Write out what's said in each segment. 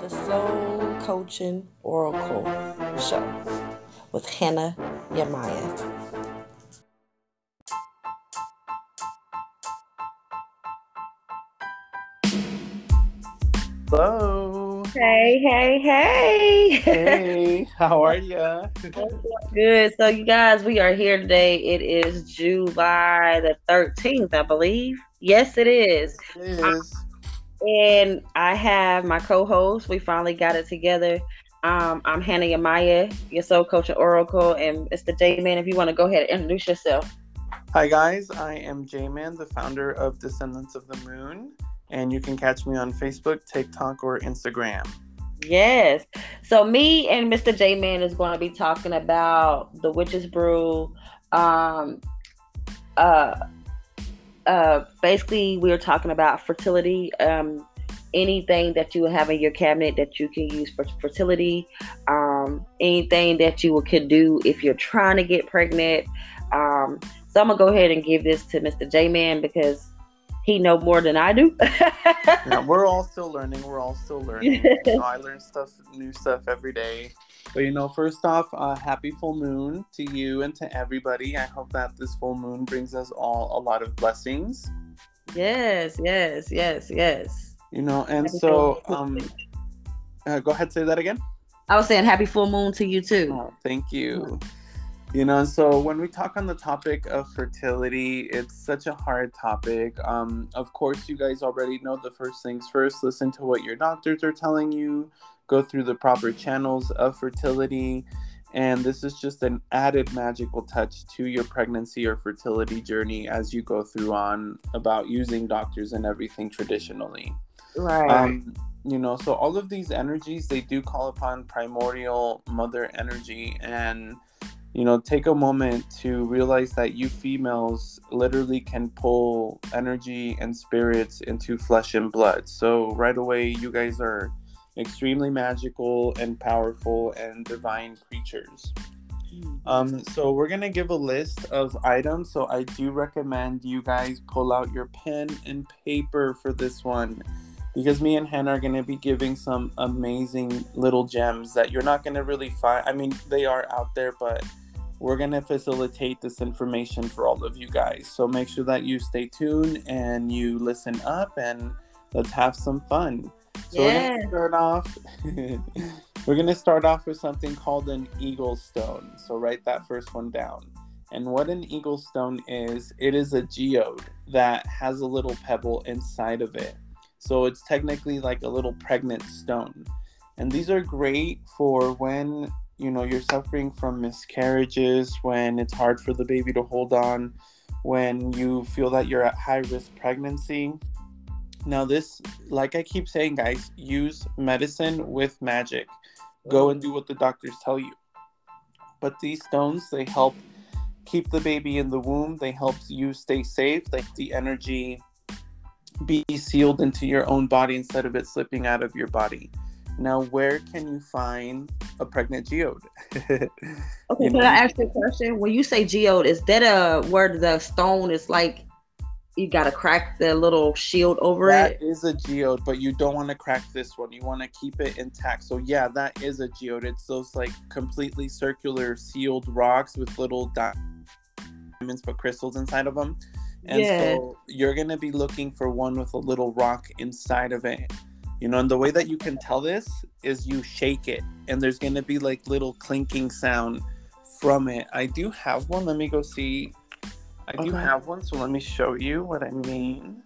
the Soul Coaching Oracle Show with Hannah Yamaya. Hello. Hey. Hey, how are ya? Good. So, you guys, we are here today. It is July the 13th, I believe. Yes, it is. Yes, it is. And I have my co-host. We finally got it together. I'm Hannah Yamaya, your soul coach and oracle, and Mr. J-Man. If you want to go ahead and introduce yourself. Hi, guys. I am J-Man, the founder of Descendants of the Moon, and you can catch me on Facebook, TikTok, or Instagram. Yes. So me and Mr. J-Man is going to be talking about the Witch's Brew. Um, uh, Basically, we're talking about fertility. Anything that you have in your cabinet that you can use for fertility. Anything that you could do if you're trying to get pregnant. So I'm gonna go ahead and give this to Mr. J-Man because he know more than I do. Yeah, we're all still learning. I learn new stuff every day. But first off, happy full moon to you and to everybody. I hope that this full moon brings us all a lot of blessings. Yes. And Happy so, full moon. go ahead, say that again. I was saying happy full moon to you too. Oh, thank you. So when we talk on the topic of fertility, it's such a hard topic. Of course, you guys already know the first things first. Listen to what your doctors are telling you. Go through the proper channels of fertility. And this is just an added magical touch to your pregnancy or fertility journey as you go through on about using doctors and everything traditionally. Right. So all of these energies, they do call upon primordial mother energy, and take a moment to realize that you females literally can pull energy and spirits into flesh and blood. So right away, you guys are extremely magical and powerful and divine creatures. So we're going to give a list of items. So I do recommend you guys pull out your pen and paper for this one, because me and Hannah are going to be giving some amazing little gems that you're not going to really find. I mean, they are out there, but we're going to facilitate this information for all of you guys. So make sure that you stay tuned and you listen up, and let's have some fun. So Yeah. we're going to start off with something called an eagle stone. So write that first one down. And what an eagle stone is, it is a geode that has a little pebble inside of it. So it's technically like a little pregnant stone. And these are great for when you're suffering from miscarriages, when it's hard for the baby to hold on, when you feel that you're at high risk pregnancy. Now this, like I keep saying, guys, use medicine with magic. Go and do what the doctors tell you. But these stones, they help keep the baby in the womb. They help you stay safe. Like the energy be sealed into your own body instead of it slipping out of your body. Now, where can you find a pregnant geode? Okay, can I ask you a question? When you say geode, is that where the stone is like you gotta crack the little shield over it? That is a geode, but you don't want to crack this one. You want to keep it intact. So yeah, that is a geode. It's those like completely circular sealed rocks with little diamonds but crystals inside of them. And so you're going to be looking for one with a little rock inside of it. And the way that you can tell this is you shake it, and there's going to be like little clinking sound from it. I do have one. Let me go see. I do have one, so let me show you what I mean.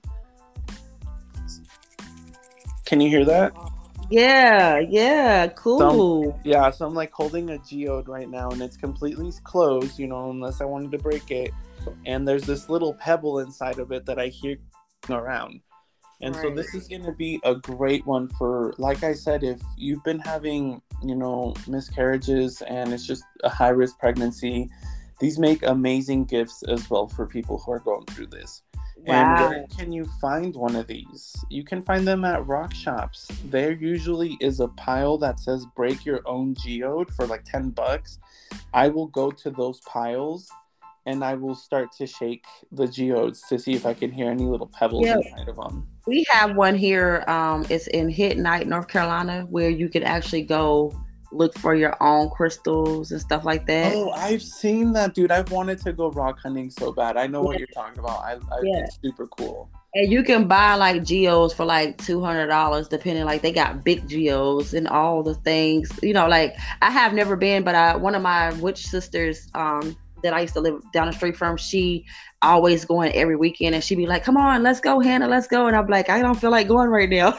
Can you hear that? Yeah, cool. So I'm like holding a geode right now, and it's completely closed, unless I wanted to break it. And there's this little pebble inside of it that I hear around. And so this is going to be a great one for, like I said, if you've been having, miscarriages and it's just a high-risk pregnancy, these make amazing gifts as well for people who are going through this. Wow. And where can you find one of these? You can find them at rock shops. There usually is a pile that says break your own geode for like $10. I will go to those piles and I will start to shake the geodes to see if I can hear any little pebbles Yeah, inside of them. we have one here. It's in Hit Night, North Carolina, where you can actually go look for your own crystals and stuff like that. Oh, I've seen that, dude. I've wanted to go rock hunting so bad. I know what Yeah, you're talking about. yeah. It's super cool. And you can buy like geos for like $200, depending. Like they got big geos and all the things. Like I have never been, but one of my witch sisters, that I used to live down the street from, she always going every weekend, and she'd be like, "Come on, let's go, Hannah, let's go." And I'm like, I don't feel like going right now.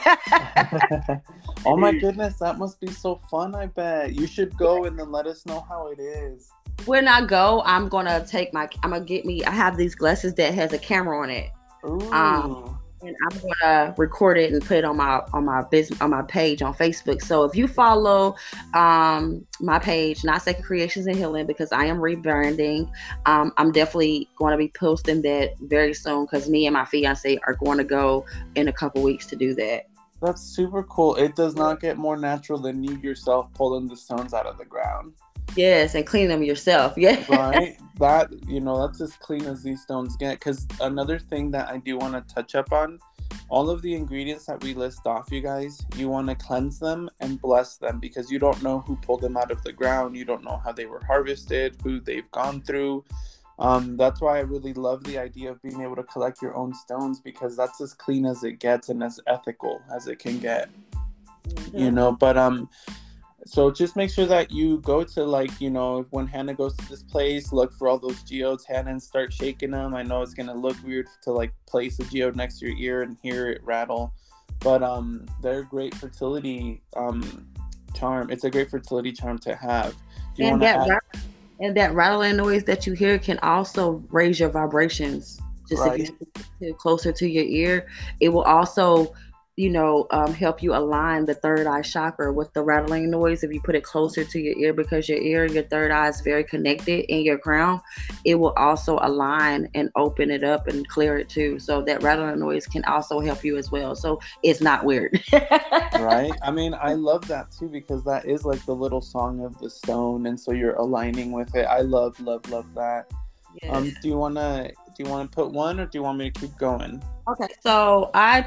Oh my goodness, that must be so fun. I bet you should go and then let us know how it is. When I go, I'm gonna get me. I have these glasses that has a camera on it. Um, Ooh. and I'm gonna record it and put it on my business, on my page on Facebook. So if you follow my page, Not Sacred Creations and Healing, because I am rebranding, I'm definitely going to be posting that very soon, because me and my fiance are going to go in a couple weeks to do that. That's super cool. It does not get more natural than you yourself pulling the stones out of the ground. Yes, and clean them yourself. Yeah. Right? That's as clean as these stones get. Because another thing that I do want to touch up on, all of the ingredients that we list off, you guys, you want to cleanse them and bless them, because you don't know who pulled them out of the ground. You don't know how they were harvested, who they've gone through. That's why I really love the idea of being able to collect your own stones, because that's as clean as it gets and as ethical as it can get. Mm-hmm. But so just make sure that you go to when Hannah goes to this place, look for all those geodes, Hannah, and start shaking them. I know it's gonna look weird to place a geode next to your ear and hear it rattle, but they're a great fertility charm. It's a great fertility charm to have. Do you And want to that add? and that rattling noise that you hear can also raise your vibrations. Just if you Right. stick it closer to your ear, it will also, help you align the third eye chakra with the rattling noise. If you put it closer to your ear, because your ear and your third eye is very connected in your crown, it will also align and open it up and clear it too. So that rattling noise can also help you as well. So it's not weird. Right. I mean, I love that too, because that is like the little song of the stone, and so you're aligning with it. I love, love, love that. Yes. Do you wanna put one, or do you want me to keep going? Okay, so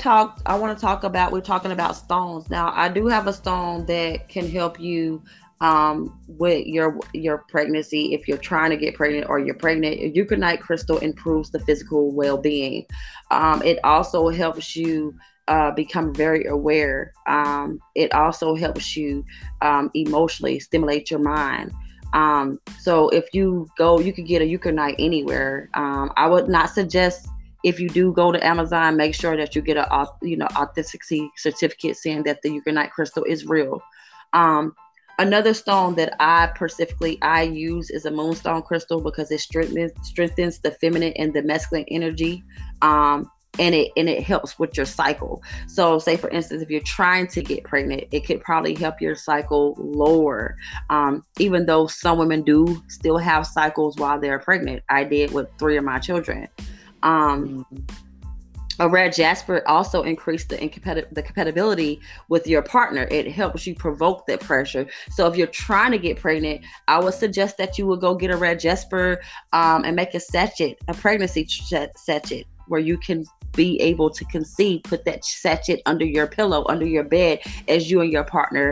we're talking about stones. Now, I do have a stone that can help you with your pregnancy. If you're trying to get pregnant or you're pregnant, Eucranite crystal improves the physical well-being. It also helps you become very aware. It also helps you emotionally stimulate your mind. So if you go, you could get a Eucranite anywhere. I would not suggest, if you do go to Amazon, make sure that you get a authenticity certificate saying that the Eucranite crystal is real. Um, Another stone that I use is a moonstone crystal, because it strengthens the feminine and the masculine energy. And it helps with your cycle. So, say for instance, if you're trying to get pregnant, it could probably help your cycle lower. Even though some women do still have cycles while they're pregnant, I did with 3 of my children. Um, Mhm. a red jasper also increased the compatibility with your partner. It helps you provoke that pressure. So if you're trying to get pregnant, I would suggest that you would go get a red jasper, and make a pregnancy sachet, where you can be able to conceive. Put that sachet under your pillow, under your bed, as you and your partner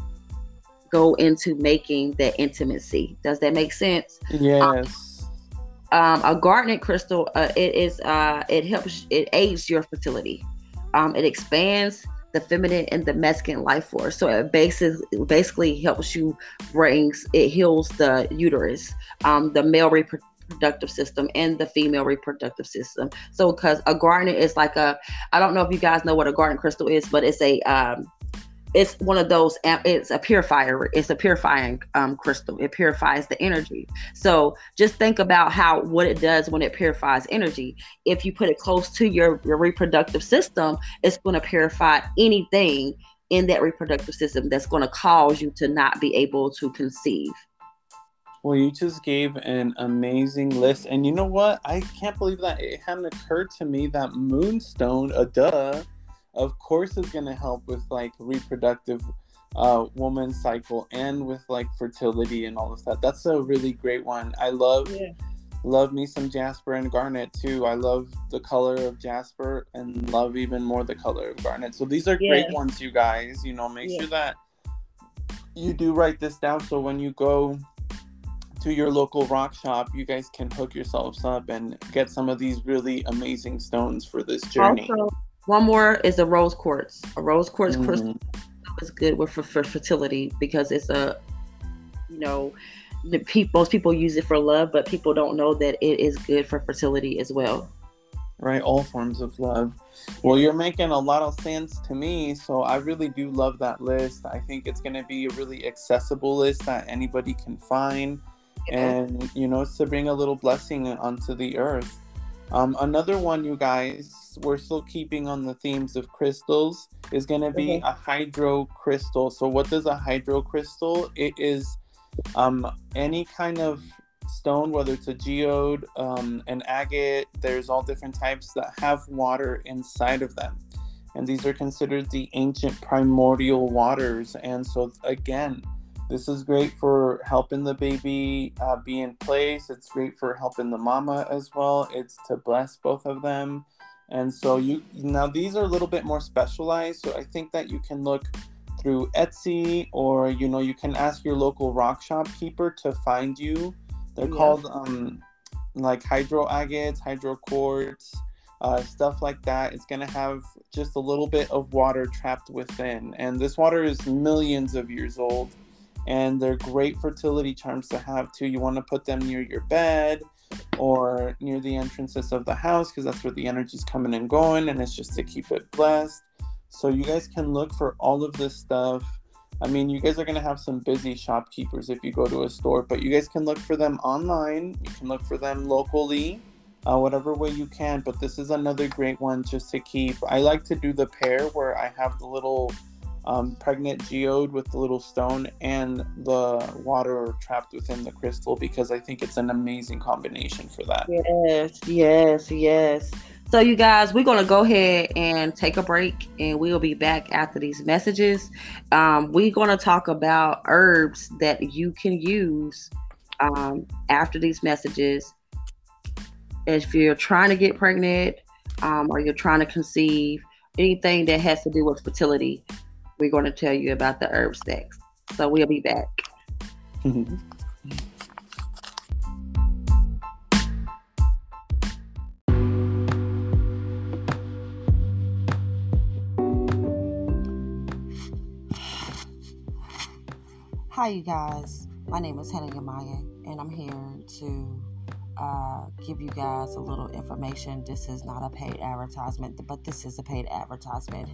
go into making that intimacy. Does that make sense? Yes. A garnet crystal, it aids your fertility. It expands the feminine and the masculine life force. So it basically helps you, it heals the uterus, the male reproductive system and the female reproductive system. So because a garnet is I don't know if you guys know what a garnet crystal is, but it's one of those, it's a purifying crystal. It purifies the energy. So just think about what it does when it purifies energy. If you put it close to your reproductive system, it's going to purify anything in that reproductive system that's going to cause you to not be able to conceive. Well, you just gave an amazing list. And you know what? I can't believe that it hadn't occurred to me that moonstone, of course, is going to help with reproductive woman's cycle, and with fertility and all of that. That's a really great one. I love Yeah. love me some jasper and garnet too. I love the color of jasper and love even more the color of garnet. So these are great ones, you guys. Make sure that you do write this down, so when you go to your local rock shop, you guys can hook yourselves up and get some of these really amazing stones for this journey. Also, one more is a rose quartz. A rose quartz crystal is good for fertility, because it's most people use it for love, but people don't know that it is good for fertility as well. Right, all forms of love. Well, you're making a lot of sense to me, so I really do love that list. I think it's going to be a really accessible list that anybody can find, and it's to bring a little blessing onto the earth. Another one, you guys, we're still keeping on the themes of crystals, is going to be a hydro crystal. So what is a hydro crystal? It is any kind of stone, whether it's a geode, an agate. There's all different types that have water inside of them, and these are considered the ancient primordial waters. And so again, this is great for helping the baby be in place. It's great for helping the mama as well. It's to bless both of them. And so now these are a little bit more specialized, so I think that you can look through Etsy, or you can ask your local rock shop keeper to find you. They're called like hydro agates, hydro quartz, stuff like that. It's going to have just a little bit of water trapped within, and this water is millions of years old, and they're great fertility charms to have too. You want to put them near your bed or near the entrances of the house, because that's where the energy's coming and going, and it's just to keep it blessed. So you guys can look for all of this stuff. I mean, you guys are going to have some busy shopkeepers if you go to a store, but you guys can look for them online. You can look for them locally, whatever way you can. But this is another great one just to keep. I like to do the pair where I have the little pregnant geode with the little stone and the water trapped within the crystal, because I think it's an amazing combination for that. Yes. So you guys, we're going to go ahead and take a break, and we'll be back after these messages. We're going to talk about herbs that you can use after these messages. If you're trying to get pregnant or you're trying to conceive, anything that has to do with fertility, we're going to tell you about the herbs next. So we'll be back. Hi, you guys. My name is Hannah Yamaya, and I'm here to give you guys a little information. This is not a paid advertisement, but this is a paid advertisement.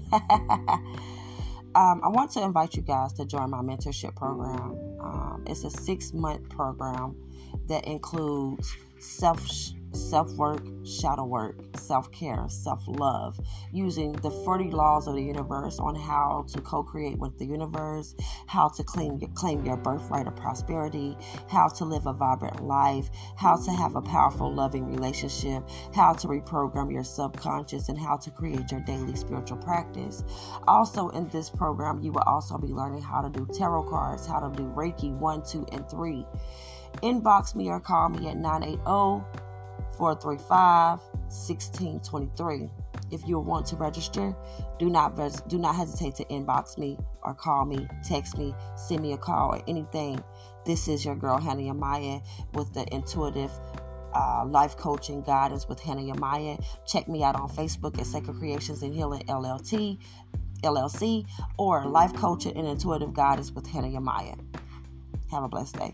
I want to invite you guys to join my mentorship program. It's a 6-month program that includes self-work, shadow work, self-care, self-love, using the 40 laws of the universe on how to co-create with the universe, how to claim your birthright of prosperity, how to live a vibrant life, how to have a powerful, loving relationship, how to reprogram your subconscious, and how to create your daily spiritual practice. Also in this program, you will also be learning how to do tarot cards, how to do Reiki 1, 2, and 3. Inbox me or call me at 980-435-1623. If you want to register, do not hesitate to inbox me or call me, text me, send me a call or anything. This is your girl Hannah Yamaya with the Intuitive Life Coaching Guidance with Hannah Yamaya. Check me out on Facebook at Sacred Creations and Healing LLC or Life Coaching and Intuitive Guidance with Hannah Yamaya. Have a blessed day.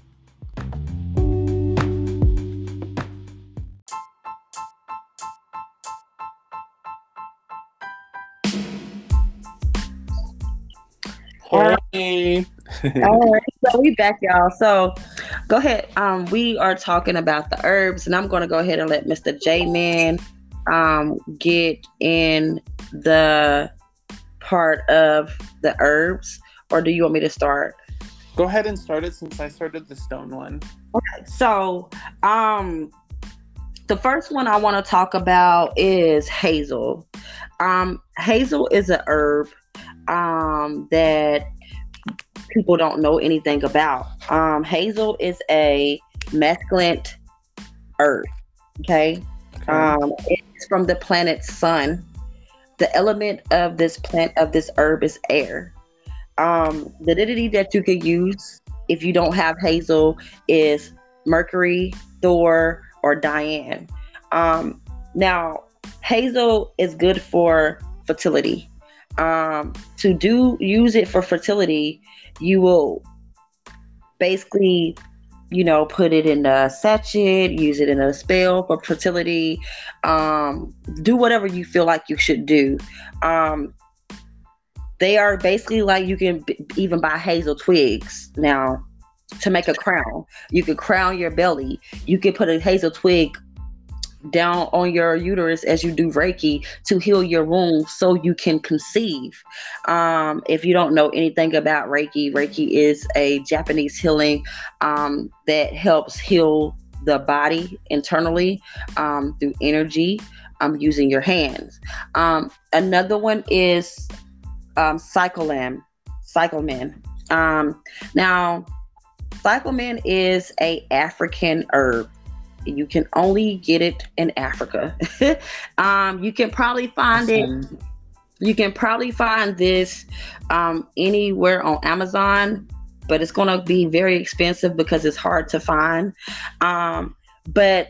Hey. All right, so we back, y'all. So go ahead. We are talking about the herbs, and I'm going to go ahead and let Mr. J-Man get in the part of the herbs, or do you want me to start? Go ahead and start it, since I started the stone one. Okay, so the first one I want to talk about is hazel. Hazel is an herb that people don't know anything about. Hazel is a mesclate Earth. Okay. Okay. It's from the planet Sun. The element of this plant of this herb is air. The divinity that you could use if you don't have Hazel is Mercury, Thor, or Diane. Now, Hazel is good for fertility. To do use it for fertility, you will basically, put it in a sachet, use it in a spell for fertility. Do whatever you feel like you should do. They are basically like you can even buy hazel twigs now to make a crown. You could crown your belly. You could put a hazel twig down on your uterus as you do Reiki to heal your womb so you can conceive. If you don't know anything about Reiki is a Japanese healing that helps heal the body internally through energy using your hands. Another one is cyclamen. Now, cyclamen is a African herb. You can only get it in Africa. You can probably find it. You can probably find this anywhere on Amazon, but it's going to be very expensive because it's hard to find. But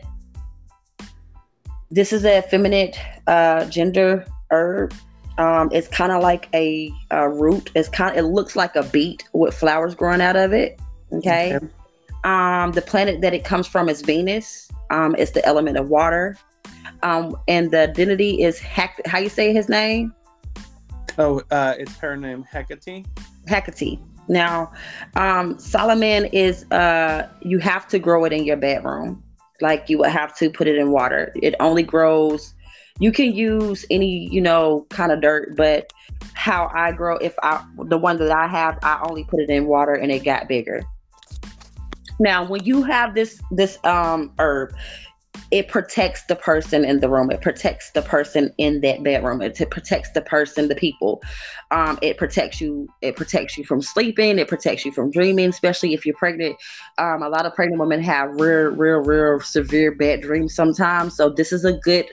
this is a feminine gender herb. It's kind of like a root. It looks like a beet with flowers growing out of it. Okay. The planet that it comes from is Venus. It's the element of water. And the divinity is how you say his name? Oh, it's her name, Hecate. Hecate. Now, Solomon is you have to grow it in your bedroom. Like you would have to put it in water. It only grows. You can use any, kind of dirt, but how I grow, the one that I have, I only put it in water and it got bigger. Now, when you have this herb, it protects the person in the room. It protects the person in that bedroom. It protects the person, the people. It protects you. It protects you from sleeping. It protects you from dreaming, especially if you're pregnant. A lot of pregnant women have real severe bad dreams sometimes. So this is a good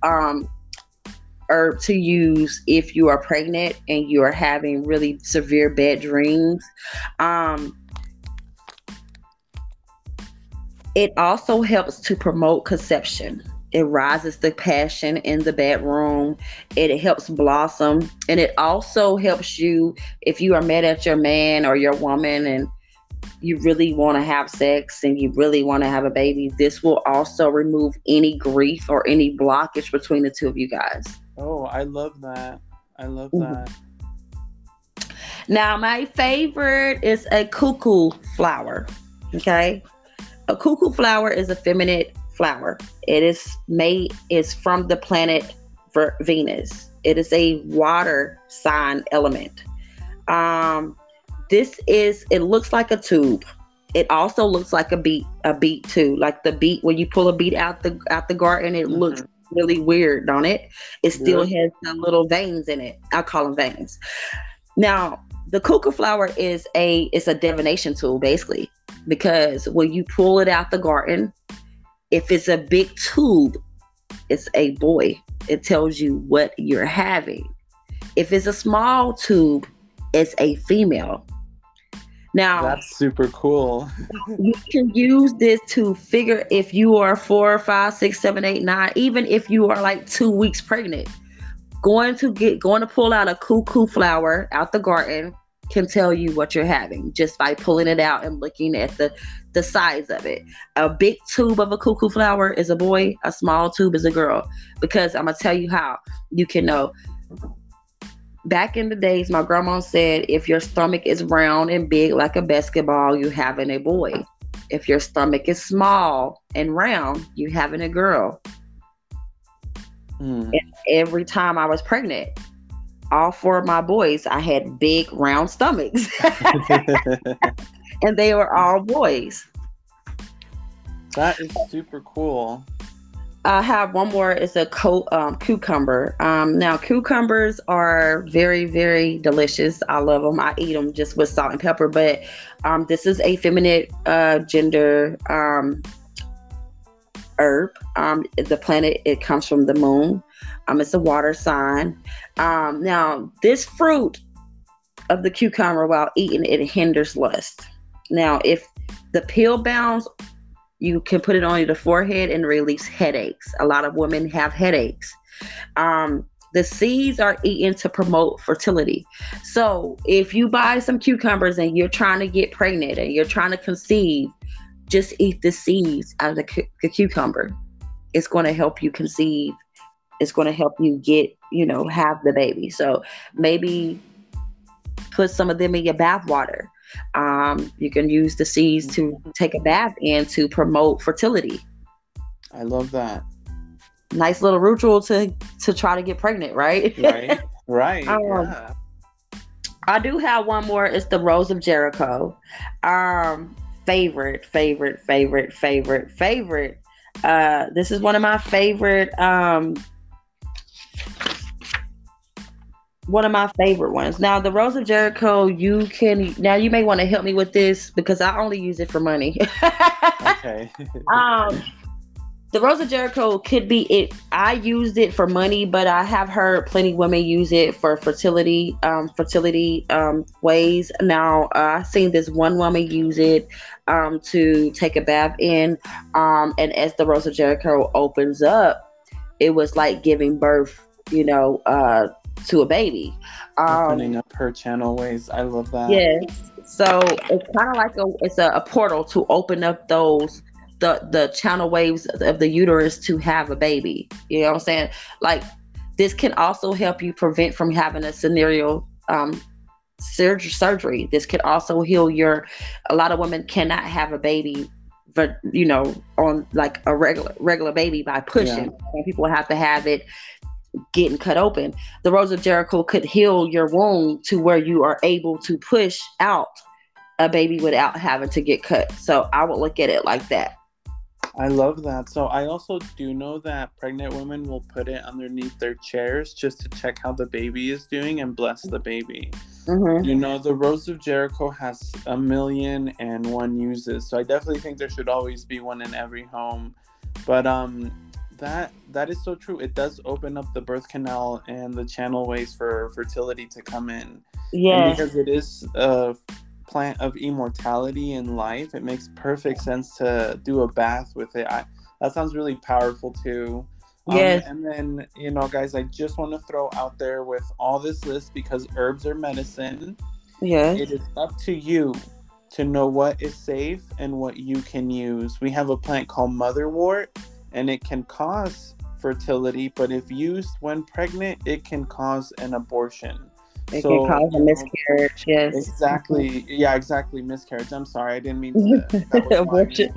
herb to use if you are pregnant and you are having really severe bad dreams. It also helps to promote conception. It rises the passion in the bedroom. It helps blossom. And it also helps you if you are mad at your man or your woman and you really want to have sex and you really want to have a baby. This will also remove any grief or any blockage between the two of you guys. Oh, I love that. I love that. Now, my favorite is a cuckoo flower. Okay. A cuckoo flower is a feminine flower. It's from the planet Venus. It is a water sign element. It looks like a tube. It also looks like a beet too. Like the beet, when you pull a beet out the garden, it looks really weird, don't it? It still has the little veins in it. I call them veins. Now, the cuckoo flower is a divination tool, basically. Because when you pull it out the garden, if it's a big tube, it's a boy. It tells you what you're having. If it's a small tube, it's a female. Now, that's super cool. You can use this to figure if you are 4, 5, 6, 7, 8, 9, even if you are like 2 weeks pregnant. Going to pull out a cuckoo flower out the garden can tell you what you're having just by pulling it out and looking at the size of it. A big tube of a cuckoo flower is a boy, a small tube is a girl. Because I'm going to tell you how you can know. Back in the days, my grandma said, if your stomach is round and big like a basketball, you're having a boy. If your stomach is small and round, you're having a girl. And every time I was pregnant, all 4 of my boys, I had big round stomachs. And they were all boys. That is super cool. I have one more. It's a cucumber. Now, cucumbers are very, very delicious. I love them. I eat them just with salt and pepper. But this is a feminine gender herb. The planet, it comes from the moon. It's a water sign. Now, this fruit of the cucumber, while eaten, it hinders lust. Now, if the peel bounds, you can put it on the forehead and release headaches. A lot of women have headaches. The seeds are eaten to promote fertility. So if you buy some cucumbers and you're trying to get pregnant and you're trying to conceive, just eat the seeds out of the cucumber. It's going to help you conceive. It's going to help you get, have the baby. So maybe put some of them in your bath water. You can use the seeds to take a bath in to promote fertility. I love that. Nice little ritual to try to get pregnant, right? Right. Yeah. I do have one more. It's the Rose of Jericho. Favorite. This is one of my favorite. One of my favorite ones. Now, the Rose of Jericho, you may want to help me with this because I only use it for money. Okay. The Rose of Jericho could be it. I used it for money, but I have heard plenty of women use it for fertility ways. Now, I've seen this one woman use it to take a bath in, and as the Rose of Jericho opens up, it was like giving birth, to a baby. Opening up her channel ways. I love that. Yes. So it's kind of like a portal to open up those the channel waves of the uterus to have a baby. You know what I'm saying? Like, this can also help you prevent from having a scenario surgery. This can also heal a lot of women cannot have a baby, but on like a regular baby by pushing. Yeah. Some people have to have it getting cut open. The Rose of Jericho could heal your womb to where you are able to push out a baby without having to get cut. So I would look at it like that. I love that. So I also do know that pregnant women will put it underneath their chairs just to check how the baby is doing and bless the baby. Mm-hmm. The Rose of Jericho has 1,000,001 uses. So I definitely think there should always be one in every home. But that is so true. It does open up the birth canal and the channel ways for fertility to come in. Yeah. And because it is a plant of immortality in life, it makes perfect sense to do a bath with it. That sounds really powerful too. Yes. And then, guys, I just want to throw out there with all this list, because herbs are medicine. Yes. It is up to you to know what is safe and what you can use. We have a plant called motherwort, and it can cause fertility, but if used when pregnant, it can cause an abortion. It can cause a miscarriage, yes. Exactly. Yeah, exactly. Miscarriage. I'm sorry, I didn't mean to. Abortion.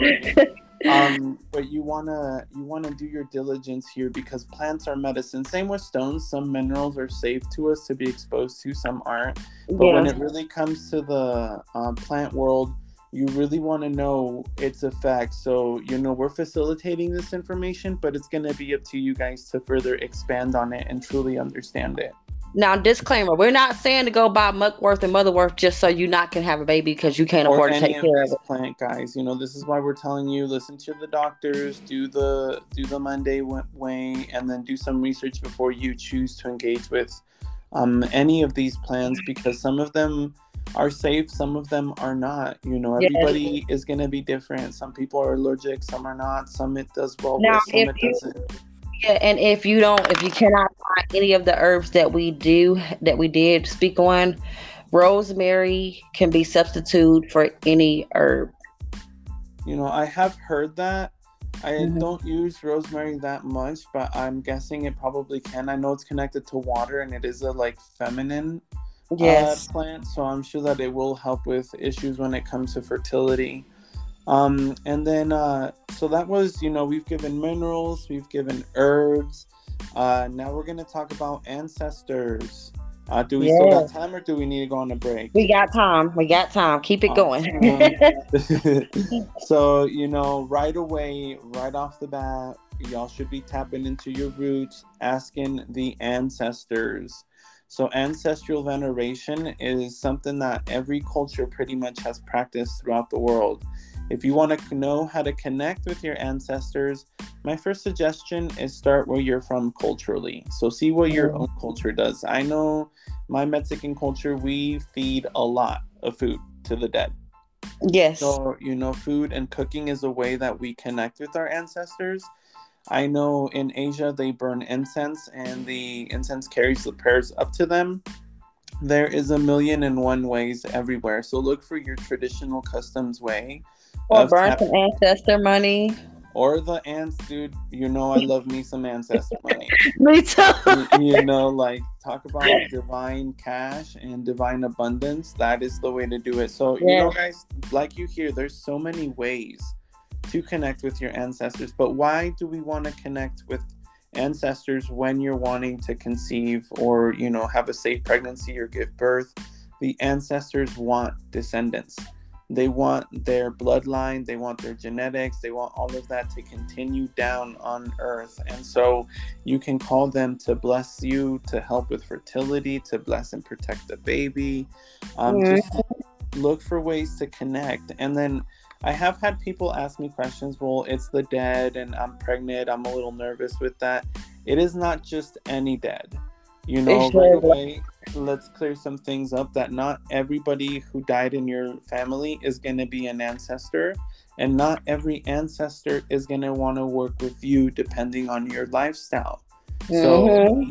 But you wanna do your diligence here, because plants are medicine. Same with stones. Some minerals are safe to us to be exposed to, some aren't. But when it really comes to the plant world, you really want to know its effects. So, we're facilitating this information, but it's going to be up to you guys to further expand on it and truly understand it. Now, disclaimer, we're not saying to go buy muckwort and motherwort just so you not can have a baby because you can't afford to take care of it. Plant, guys, this is why we're telling you, listen to the doctors, do the Monday way, and then do some research before you choose to engage with any of these plants, because some of them are safe, some of them are not. Everybody is going to be different. Some people are allergic, some are not, some it does well with, some it doesn't. Yeah, and if you cannot find any of the herbs that we did speak on, rosemary can be substituted for any herb. I have heard that. I don't use rosemary that much, but I'm guessing it probably can. I know it's connected to water, and it is a feminine plant, so I'm sure that it will help with issues when it comes to fertility. And then so that was, we've given minerals, we've given herbs. Now we're going to talk about ancestors. Do we still got time, or do we need to go on a break? We got time. Keep it going. So, right away, right off the bat, y'all should be tapping into your roots, asking the ancestors. So ancestral veneration is something that every culture pretty much has practiced throughout the world. If you want to know how to connect with your ancestors, my first suggestion is start where you're from culturally. So see what your own culture does. I know my Mexican culture, we feed a lot of food to the dead. Yes. So, food and cooking is a way that we connect with our ancestors. I know in Asia, they burn incense, and the incense carries the prayers up to them. There is 1,000,001 ways everywhere. So look for your traditional customs way. Or burn some ancestor money. Or the ants, dude. I love me some ancestor money. Me too. Talk about divine cash and divine abundance. That is the way to do it. So, guys, like you hear, there's so many ways to connect with your ancestors. But why do we want to connect with ancestors when you're wanting to conceive or, have a safe pregnancy or give birth? The ancestors want descendants. They want their bloodline, they want their genetics, they want all of that to continue down on earth. And so you can call them to bless you, to help with fertility, to bless and protect the baby. Just look for ways to connect. And then I have had people ask me questions. Well, it's the dead and I'm pregnant. I'm a little nervous with that. It is not just any dead. Right away, let's clear some things up that not everybody who died in your family is going to be an ancestor, and not every ancestor is going to want to work with you depending on your lifestyle. So,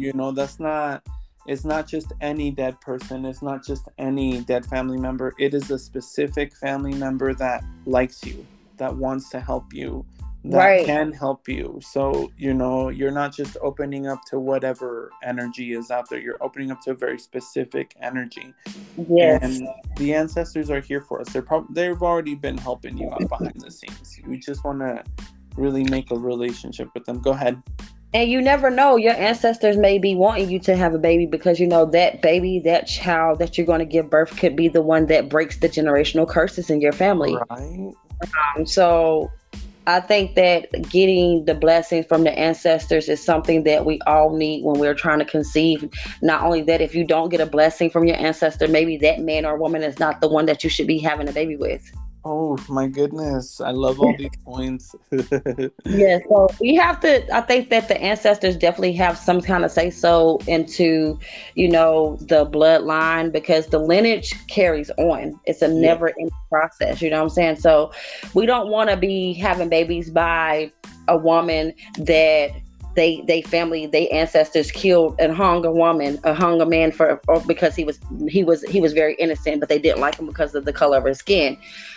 it's not just any dead person. It's not just any dead family member. It is a specific family member that likes you, that wants to help you, that can help you. So, you're not just opening up to whatever energy is out there. You're opening up to a very specific energy. Yes. And the ancestors are here for us. They've already been helping you out behind the scenes. You just want to really make a relationship with them. Go ahead. And you never know, your ancestors may be wanting you to have a baby because, that baby, that child that you're going to give birth could be the one that breaks the generational curses in your family. Right. So I think that getting the blessings from the ancestors is something that we all need when we're trying to conceive. Not only that, if you don't get a blessing from your ancestor, maybe that man or woman is not the one that you should be having a baby with. Oh my goodness. I love all these points. Yeah, so I think that the ancestors definitely have some kind of say so into, the bloodline, because the lineage carries on. It's a never ending process, you know what I'm saying? So we don't want to be having babies by a woman that they ancestors killed and hung a man because he was very innocent, but they didn't like him because of the color of his skin.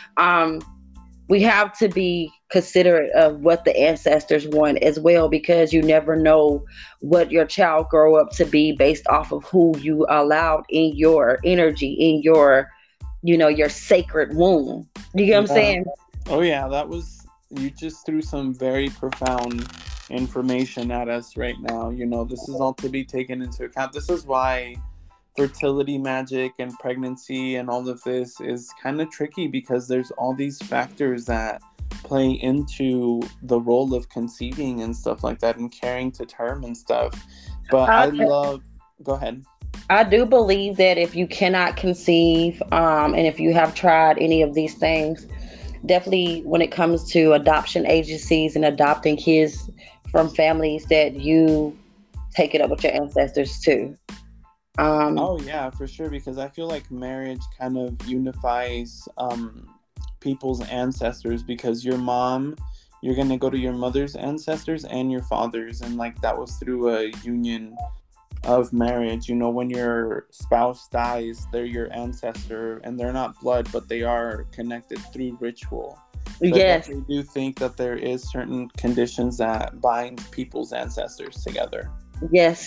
We have to be considerate of what the ancestors want as well, because you never know what your child grow up to be based off of who you allowed in your energy, in your, your sacred womb. You get what I'm saying? Oh yeah, you just threw some very profound information at us right now. This is all to be taken into account. This is why fertility magic and pregnancy and all of this is kind of tricky, because there's all these factors that play into the role of conceiving and stuff like that, and carrying to term and stuff. But go ahead. I do believe that if you cannot conceive, and if you have tried any of these things, definitely when it comes to adoption agencies and adopting kids from families, that you take it up with your ancestors too. Oh yeah, for sure, because I feel like marriage kind of unifies people's ancestors, because you're going to go to your mother's ancestors and your father's, and that was through a union of marriage. When your spouse dies, they're your ancestor, and they're not blood, but they are connected through ritual. So yes. I do think that there is certain conditions that bind people's ancestors together. Yes.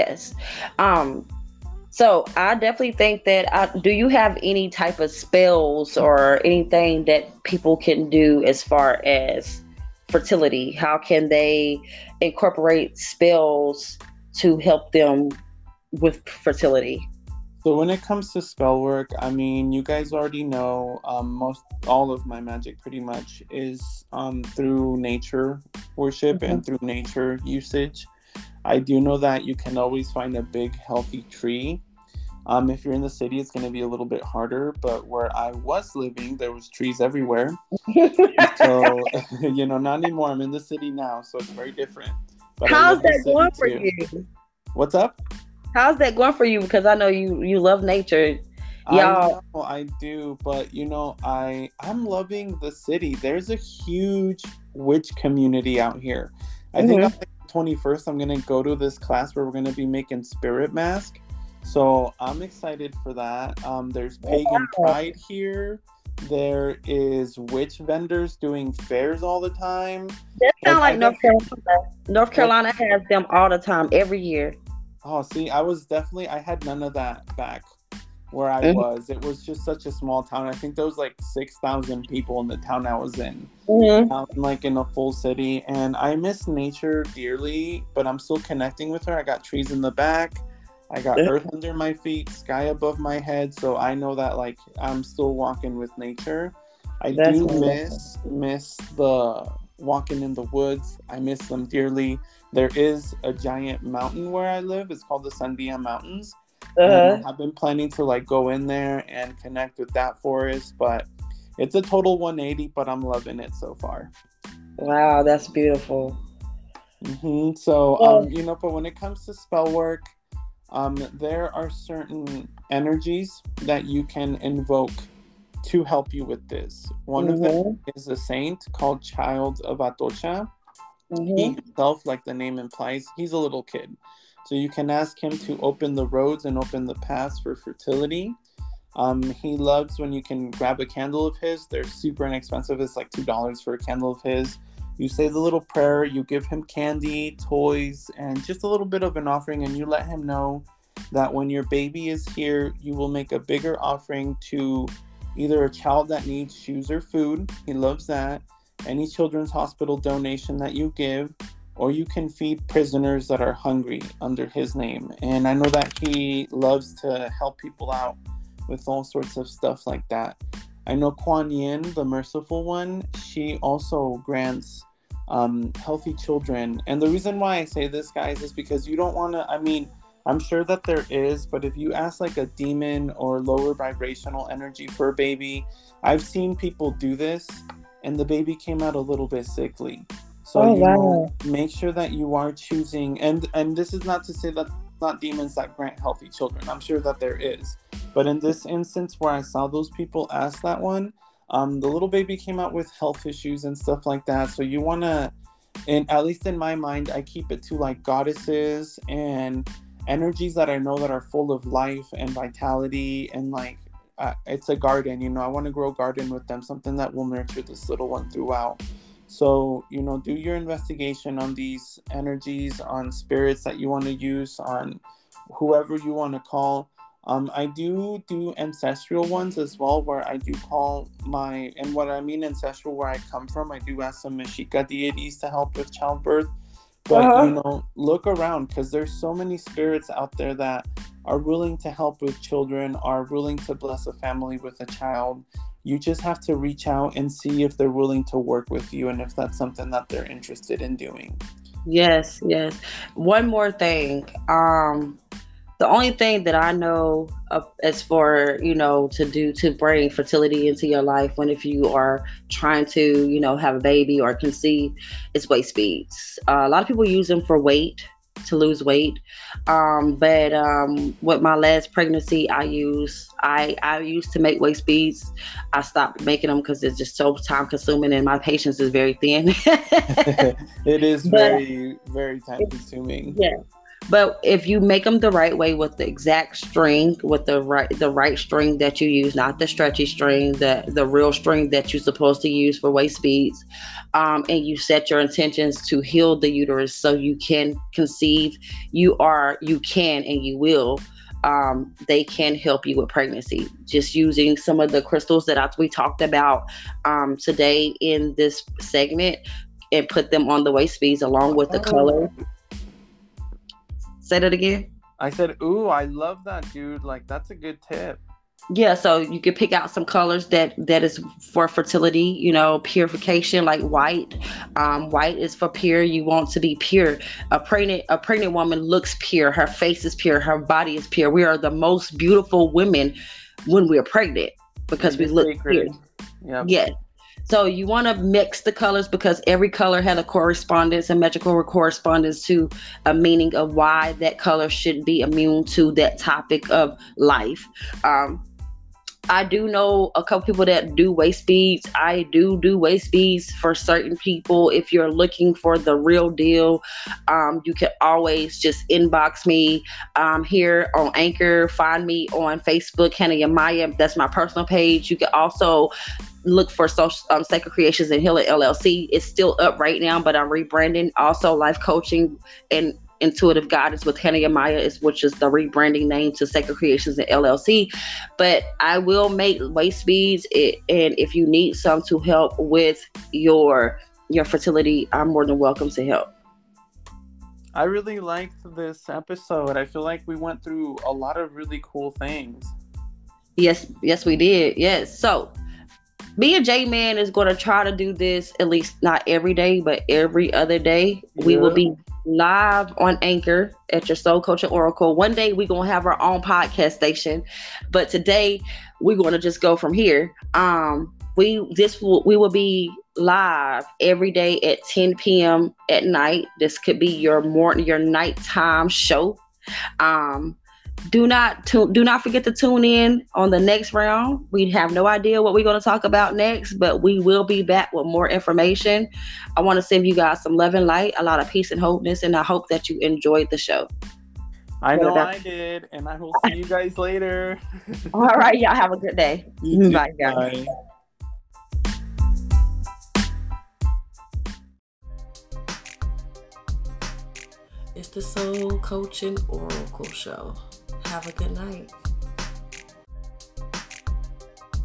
So I definitely think that, do you have any type of spells or anything that people can do as far as fertility? How can they incorporate spells to help them with fertility? So when it comes to spell work, you guys already know, all of my magic pretty much is through nature worship and through nature usage. I do know that you can always find a big healthy tree If you're in the city, it's going to be a little bit harder. But where I was living, there was trees everywhere. So, not anymore. I'm in the city now, so it's very different. But How's that going for you? What's up? How's that going for you? Because I know you love nature. Y'all. I do, but I'm loving the city. There's a huge witch community out here. I think on the 21st, I'm gonna go to this class where we're gonna be making spirit mask. So I'm excited for that. There's pagan pride here. There is witch vendors doing fairs all the time. That sounds like North Carolina. North Carolina has them all the time, every year. Oh, see, I had none of that back where I was. It was just such a small town. I think there was like 6,000 people in the town I was in. Like in a full city. And I miss nature dearly, but I'm still connecting with her. I got trees in the back. I got earth under my feet, sky above my head. So I know that like I'm still walking with nature. I do miss the walking in the woods. I miss them dearly. There is a giant mountain where I live. It's called the Sandia Mountains. I've been planning to like go in there and connect with that forest, but it's a total 180, but I'm loving it so far. Wow, that's beautiful. So, but when it comes to spell work, there are certain energies that you can invoke to help you with this. One of them is a saint called Child of Atocha. He himself, like the name implies, he's a little kid. So you can ask him to open the roads and open the paths for fertility. He loves when you can grab a candle of his. They're super inexpensive. It's like $2 for a candle of his. You say the little prayer, you give him candy, toys, and just a little bit of an offering, and you let him know that when your baby is here, you will make a bigger offering to either a child that needs shoes or food. He loves that. Any children's hospital donation that you give, or you can feed prisoners that are hungry under his name. And I know that he loves to help people out with all sorts of stuff like that. I know Kuan Yin, the merciful one, she also grants healthy children. And the reason why I say this, guys, is because you don't want to, I'm sure that there is, but if you ask like a demon or lower vibrational energy for a baby, I've seen people do this and the baby came out a little bit sickly. So make sure that you are choosing, and this is not to say that not demons that grant healthy children. I'm sure that there is. But in this instance where I saw those people ask that one, the little baby came out with health issues and stuff like that. So you want to, and at least in my mind, I keep it to like goddesses and energies that I know that are full of life and vitality, and like it's a garden, I want to grow a garden with them, something that will nurture this little one throughout. So, do your investigation on these energies, on spirits that you want to use, on whoever you want to call. I do ancestral ones as well, where I do call and what I mean ancestral, where I come from, I do ask some Mexica deities to help with childbirth. But, look around, because there's so many spirits out there that are willing to help with children, are willing to bless a family with a child. You just have to reach out and see if they're willing to work with you and if that's something that they're interested in doing. Yes. One more thing. The only thing that I know as for, to bring fertility into your life if you are trying to, have a baby or conceive, is waist speeds. A lot of people use them for weight, to lose weight. But with my last pregnancy, I used to make waist beads. I stopped making them because it's just so time consuming and my patience is very thin. It is very, very time consuming. Yeah. But if you make them the right way with the exact string, with the right string that you use, not the stretchy string, the real string that you're supposed to use for waist beads, and you set your intentions to heal the uterus so you can conceive, you can and you will. They can help you with pregnancy. Just using some of the crystals that we talked about today in this segment, and put them on the waist beads along with the color. Say that again. I said, ooh, I love that, dude. Like, that's a good tip. Yeah, so you can pick out some colors that is for fertility, purification, like white. White is for pure. You want to be pure. A pregnant woman looks pure. Her face is pure. Her body is pure. We are the most beautiful women when we're pregnant because we look pure. Yep. Yeah. So you want to mix the colors because every color had a correspondence, a magical correspondence to a meaning of why that color should be immune to that topic of life. I do know a couple people that do waist beads. I do waist beads for certain people. If you're looking for the real deal, you can always just inbox me here on Anchor. Find me on Facebook, Hannah Yamaya. That's my personal page. You can also look for Sacred Creations and Healing LLC. It's still up right now, but I'm rebranding. Also, life coaching and intuitive guidance with Hannah Yamaya, which is the rebranding name to Sacred Creations and LLC. But I will make waist beads, and if you need some to help with your fertility, I'm more than welcome to help. I really liked this episode. I feel like we went through a lot of really cool things. Yes, we did. Yes. So me and J-Man is going to try to do this at least not every day, but every other day. Yeah. We will be live on Anchor at your Soul Coaching Oracle. One day we're going to have our own podcast station, but today we're going to just go from here. We will be live every day at 10 p.m. at night. This could be your nighttime show. Do not forget to tune in on the next round. We have no idea what we're going to talk about next, but we will be back with more information. I want to send you guys some love and light, a lot of peace and hopeness, and I hope that you enjoyed the show. I know I did, and I will see you guys later. All right, y'all have a good day. Bye, guys. Bye. It's the Soul Coaching Oracle Show. Have a good night.